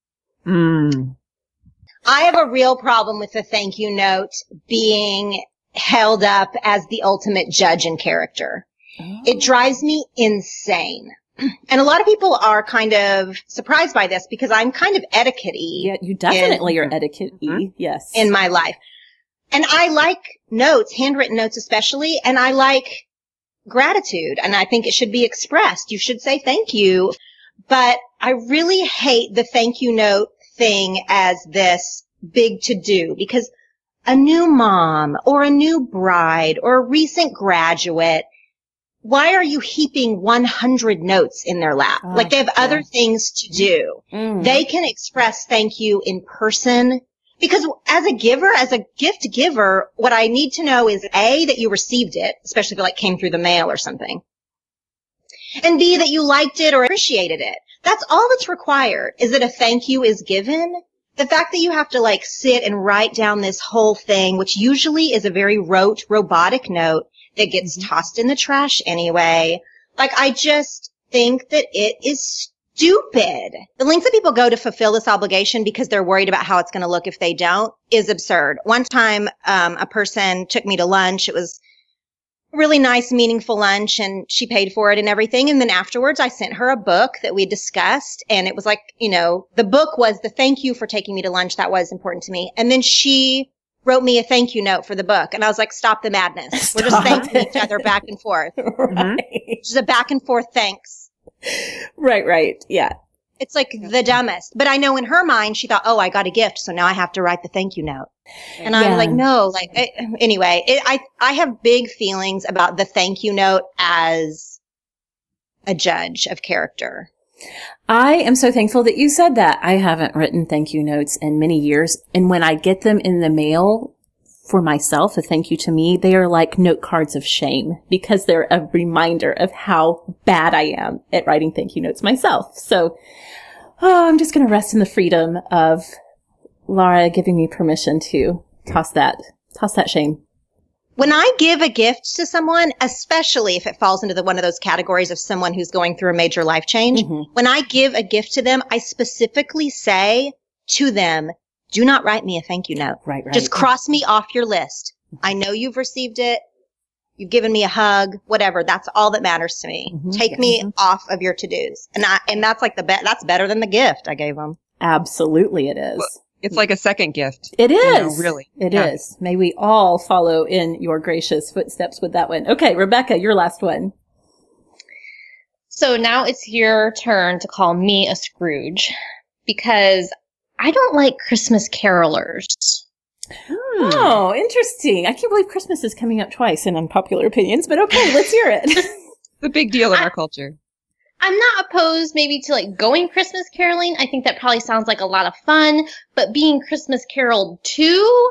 I have a real problem with the thank you note being held up as the ultimate judge in character. Oh. It drives me insane. And a lot of people are kind of surprised by this because I'm kind of etiquette-y. Yeah, you definitely are etiquette-y, yes. In my life. And I like notes, handwritten notes especially, and I like gratitude, and I think it should be expressed. You should say thank you. But I really hate the thank you note thing as this big to-do because a new mom or a new bride or a recent graduate, why are you heaping 100 notes in their lap? Like they have other things to do. They can express thank you in person because as a gift giver, what I need to know is A, that you received it, especially if it came through the mail or something. And B, that you liked it or appreciated it. That's all that's required is that a thank you is given. The fact that you have to sit and write down this whole thing, which usually is a very rote, robotic note that gets tossed in the trash anyway. I just think that it is stupid. The lengths that people go to fulfill this obligation because they're worried about how it's going to look if they don't is absurd. One time, a person took me to lunch. It was a really nice, meaningful lunch, and she paid for it and everything. And then afterwards, I sent her a book that we discussed, and it was the book was the thank you for taking me to lunch. That was important to me. And then she wrote me a thank you note for the book. And I was like, stop the madness. We're just thanking each other back and forth. Right. Just a back and forth thanks. Right. Yeah. It's the dumbest. But I know in her mind, she thought, oh, I got a gift, so now I have to write the thank you note. And I'm like, no. Anyway, I have big feelings about the thank you note as a judge of character. I am so thankful that you said that. I haven't written thank you notes in many years. And when I get them in the mail for myself, a thank you to me, they are like note cards of shame because they're a reminder of how bad I am at writing thank you notes myself. So, I'm just going to rest in the freedom of Laura giving me permission to toss that shame. When I give a gift to someone, especially if it falls into one of those categories of someone who's going through a major life change, when I give a gift to them, I specifically say to them, do not write me a thank you note. Right. Just cross me off your list. I know you've received it. You've given me a hug, whatever. That's all that matters to me. Take me off of your to-dos. And that's that's better than the gift I gave them. Absolutely it is. Well, it's like a second gift. It is. Really. It is. May we all follow in your gracious footsteps with that one. Okay, Rebecca, your last one. So now it's your turn to call me a Scrooge because I don't like Christmas carolers. Oh, interesting. I can't believe Christmas is coming up twice in unpopular opinions, but okay, let's hear it. It's a big deal in our culture. I'm not opposed maybe to going Christmas caroling. I think that probably sounds like a lot of fun, but being Christmas caroled too,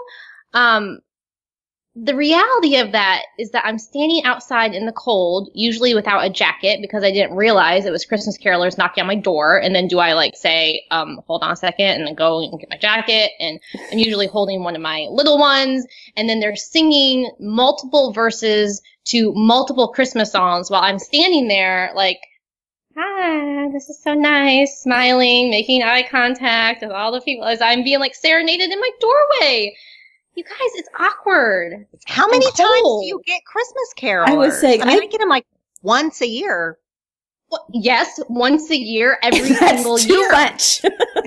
the reality of that is that I'm standing outside in the cold, usually without a jacket because I didn't realize it was Christmas carolers knocking on my door. And then do I say, hold on a second and then go and get my jacket? And I'm usually holding one of my little ones. And then they're singing multiple verses to multiple Christmas songs while I'm standing there hi, this is so nice, smiling, making eye contact with all the people as I'm being serenaded in my doorway. You guys, it's awkward. How many times do you get Christmas carolers? I was saying, I get them once a year. Well, yes, once a year, every single year. That's too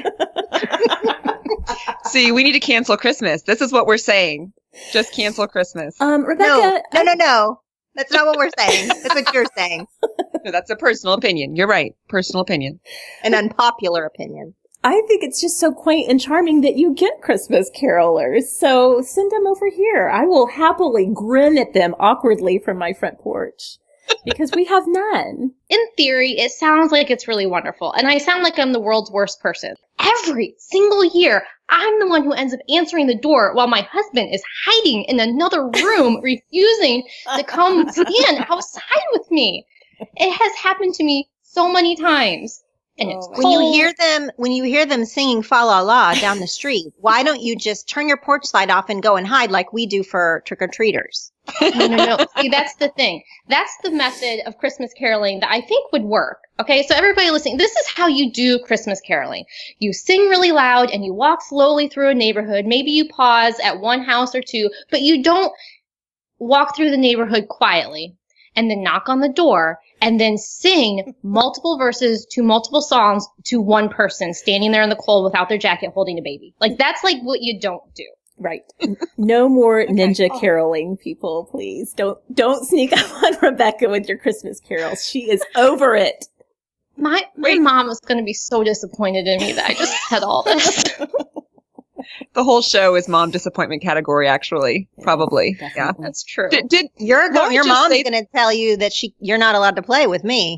much. See, we need to cancel Christmas. This is what we're saying. Just cancel Christmas. Rebecca. No. That's not what we're saying. That's what you're saying. No, that's a personal opinion. You're right. Personal opinion. An unpopular opinion. I think it's just so quaint and charming that you get Christmas carolers. So send them over here. I will happily grin at them awkwardly from my front porch because we have none. In theory, it sounds like it's really wonderful. And I sound like I'm the world's worst person. Every single year, I'm the one who ends up answering the door while my husband is hiding in another room, refusing to come stand outside with me. It has happened to me so many times. And it's cold. When you hear them singing Fa La La down the street, why don't you just turn your porch light off and go and hide like we do for trick-or-treaters? No. See, that's the thing. That's the method of Christmas caroling that I think would work. Okay, so everybody listening, this is how you do Christmas caroling. You sing really loud and you walk slowly through a neighborhood. Maybe you pause at one house or two, but you don't walk through the neighborhood quietly and then knock on the door and then sing multiple verses to multiple songs to one person standing there in the cold without their jacket holding a baby. Like, that's like what you don't do. Right. No more ninja caroling, people, please. Don't sneak up on Rebecca with your Christmas carols. She is over it. My mom is going to be so disappointed in me that I just said all this. The whole show is mom disappointment category, actually. Probably. Yeah, that's true. Did your mom's going to tell you that you're not allowed to play with me.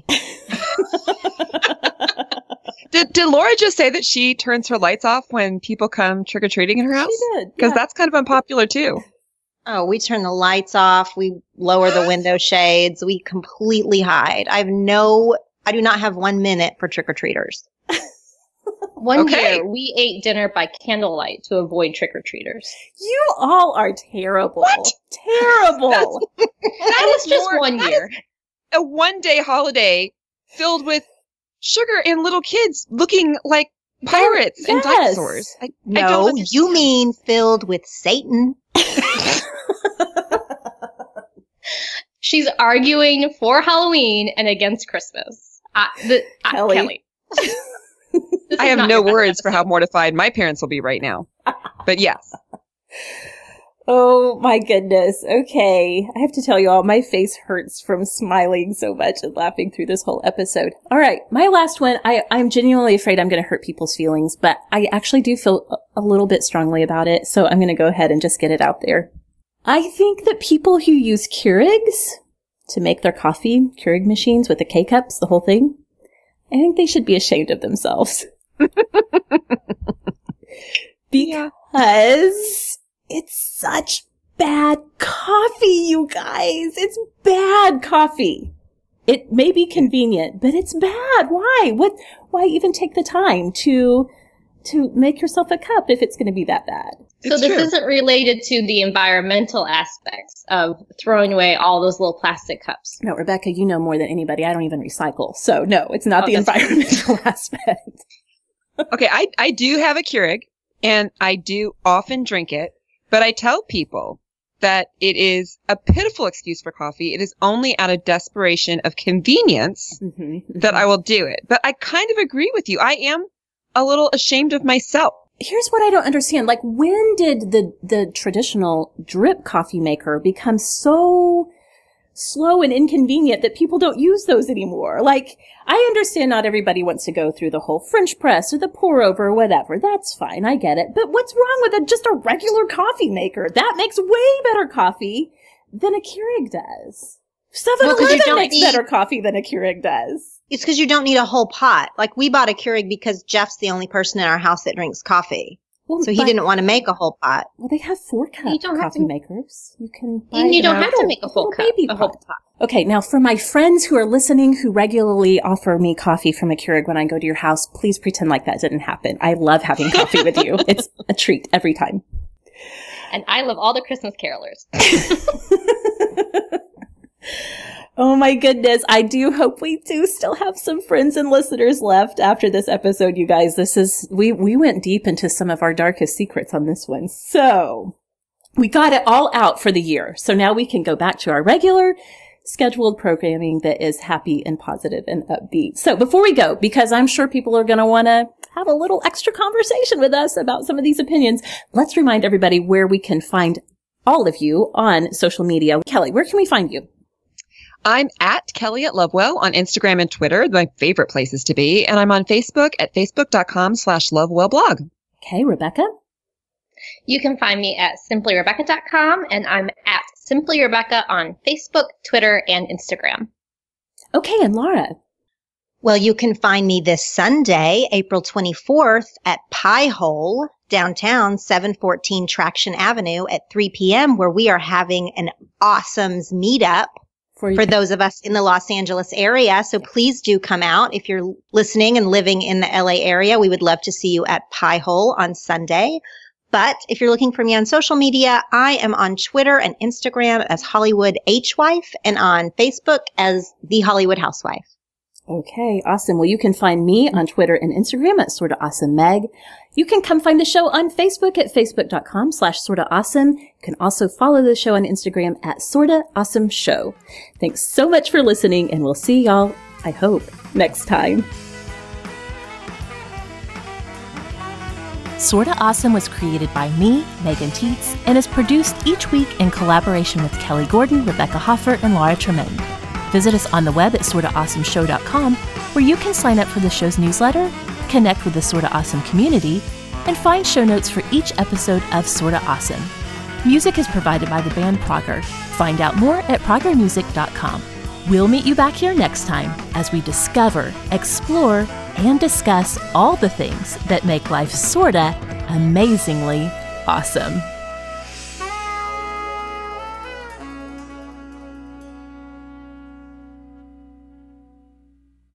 Did Laura just say that she turns her lights off when people come trick-or-treating in her house? She did. Because that's kind of unpopular, too. Oh, we turn the lights off. We lower the window shades. We completely hide. I do not have 1 minute for trick-or-treaters. One year, we ate dinner by candlelight to avoid trick-or-treaters. You all are terrible. What? Terrible. That was just 1 year. A one-day holiday filled with sugar and little kids looking like pirates and dinosaurs. No, you mean filled with Satan. She's arguing for Halloween and against Christmas. Kelly. I have no words for how mortified my parents will be right now. But yes. Oh my goodness. Okay. I have to tell you all, my face hurts from smiling so much and laughing through this whole episode. All right. My last one, I'm genuinely afraid I'm going to hurt people's feelings, but I actually do feel a little bit strongly about it. So I'm going to go ahead and just get it out there. I think that people who use Keurigs to make their coffee, Keurig machines with the K-cups, the whole thing, I think they should be ashamed of themselves. Because it's such bad coffee, you guys. It's bad coffee. It may be convenient, but it's bad. Why? Why even take the time to make yourself a cup if it's going to be that bad? So this isn't related to the environmental aspects of throwing away all those little plastic cups. No, Rebecca, you know more than anybody. I don't even recycle. So no, it's not the environmental aspect. Okay, I do have a Keurig, and I do often drink it, but I tell people that it is a pitiful excuse for coffee. It is only out of desperation of convenience that I will do it. But I kind of agree with you. I am a little ashamed of myself. Here's what I don't understand. Like, when did the traditional drip coffee maker become so slow and inconvenient that people don't use those anymore? Like, I understand not everybody wants to go through the whole French press or the pour over or whatever. That's fine. I get it. But what's wrong with just a regular coffee maker? That makes way better coffee than a Keurig does. 7-Eleven makes better coffee than a Keurig does. It's because you don't need a whole pot. Like, we bought a Keurig because Jeff's the only person in our house that drinks coffee. Well, so he didn't want to make a whole pot. Well, they have 4-cup coffee makers. You can buy and you don't have to make a whole cup. A whole pot. Okay, now for my friends who are listening who regularly offer me coffee from a Keurig when I go to your house, please pretend like that didn't happen. I love having coffee with you. It's a treat every time. And I love all the Christmas carolers. Oh my goodness. I do hope we do still have some friends and listeners left after this episode, you guys. We went deep into some of our darkest secrets on this one. So we got it all out for the year. So now we can go back to our regular scheduled programming that is happy and positive and upbeat. So before we go, because I'm sure people are going to want to have a little extra conversation with us about some of these opinions, let's remind everybody where we can find all of you on social media. Kelly, where can we find you? I'm at Kelly at Lovewell on Instagram and Twitter, my favorite places to be. And I'm on Facebook at facebook.com/lovewellblog. Okay, Rebecca? You can find me at simplyrebecca.com, and I'm at simplyrebecca on Facebook, Twitter, and Instagram. Okay, and Laura? Well, you can find me this Sunday, April 24th at Pie Hole, downtown, 714 Traction Avenue at 3 p.m., where we are having an Awesomes meetup for those of us in the Los Angeles area. So please do come out. If you're listening and living in the LA area, we would love to see you at Pie Hole on Sunday. But if you're looking for me on social media, I am on Twitter and Instagram as Hollywood Hwife and on Facebook as The Hollywood Housewife. Okay, awesome. Well, you can find me on Twitter and Instagram at Sorta Awesome Meg. You can come find the show on Facebook at facebook.com/sortaawesome. You can also follow the show on Instagram at Sorta Awesome Show. Thanks so much for listening, and we'll see y'all, I hope, next time. Sorta Awesome was created by me, Megan Tietz, and is produced each week in collaboration with Kelly Gordon, Rebecca Hoffer, and Laura Tremaine. Visit us on the web at sortaawesomeshow.com, where you can sign up for the show's newsletter, connect with the Sorta Awesome community, and find show notes for each episode of Sorta Awesome. Music is provided by the band Prager. Find out more at pragermusic.com. We'll meet you back here next time as we discover, explore, and discuss all the things that make life sorta amazingly awesome.